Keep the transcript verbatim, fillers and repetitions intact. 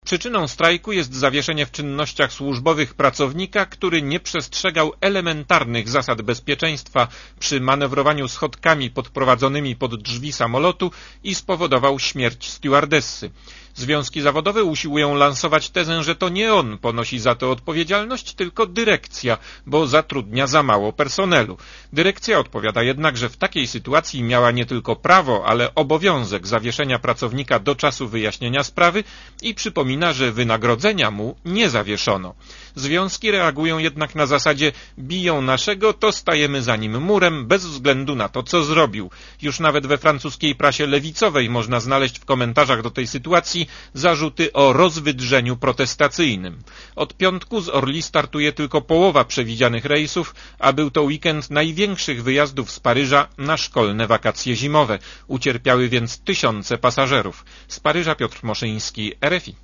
Przyczyną strajku jest zawieszenie w czynnościach służbowych pracownika, który nie przestrzegał elementarnych zasad bezpieczeństwa przy manewrowaniu schodkami podprowadzonymi pod drzwi samolotu i spowodował śmierć stewardessy. Związki zawodowe usiłują lansować tezę, że to nie on ponosi za to odpowiedzialność, tylko dyrekcja, bo zatrudnia za mało personelu. Dyrekcja odpowiada jednak, że w takiej sytuacji miała nie tylko prawo, ale obowiązek zawieszenia pracownika do czasu wyjaśnienia sprawy i przypomina, że wynagrodzenia mu nie zawieszono. Związki reagują jednak na zasadzie biją naszego, to stajemy za nim murem bez względu na to, co zrobił. Już nawet we francuskiej prasie lewicowej można znaleźć w komentarzach do tej sytuacji zarzuty o rozwydrzeniu protestacyjnym. Od piątku z Orly startuje tylko połowa przewidzianych rejsów, a był to weekend największych wyjazdów z Paryża na szkolne wakacje zimowe. Ucierpiały więc tysiące pasażerów. Z Paryża Piotr Moszyński, R F I.